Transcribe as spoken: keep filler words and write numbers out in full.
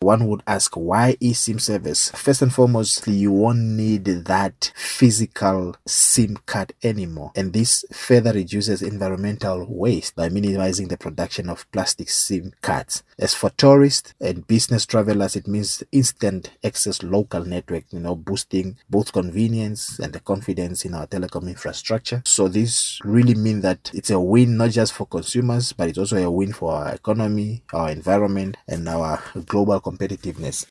one would ask, why eSIM service? First and foremost, you won't need that physical SIM card anymore, and this further reduces environmental waste by minimizing the production of plastic SIM cards. As for tourists and business travelers, it means instant access local network, you know, boosting both convenience and the confidence in our telecom infrastructure. So this really means that it's a win not just for consumers, but it's also a win for our economy, our environment, and our global competitiveness.